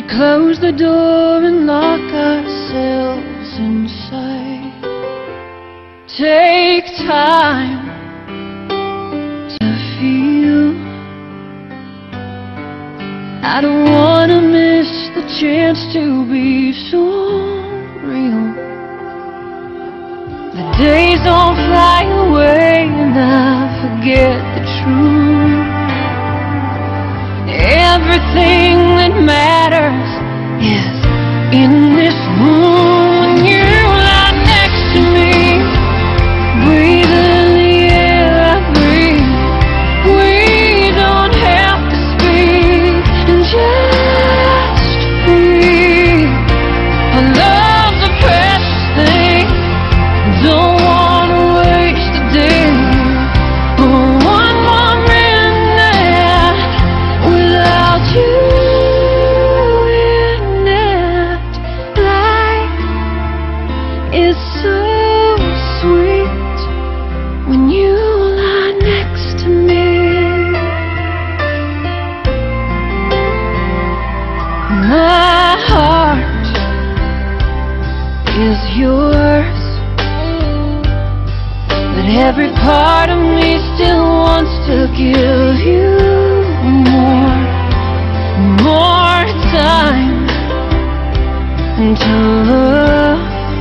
close the door and lock ourselves inside. Take time to feel. I don't wanna miss the chance to be so real. The days don't fly away and I forget the truth. Everything that matters is in this room. When you lie next to me, breathing the air I breathe. We don't have to speak and just breathe. Our love's a precious thing. Don't wanna waste a day or one more minute without you in it. Life is so sweet when you lie next to me. My heart is yours, but every part of me still wants to give you more time to love.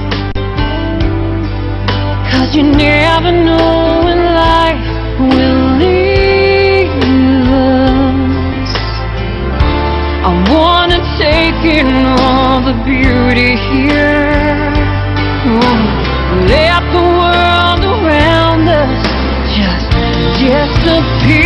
'Cause you never know when life will leave us. I wanna take in all the beauty here. Let the world around us just disappear.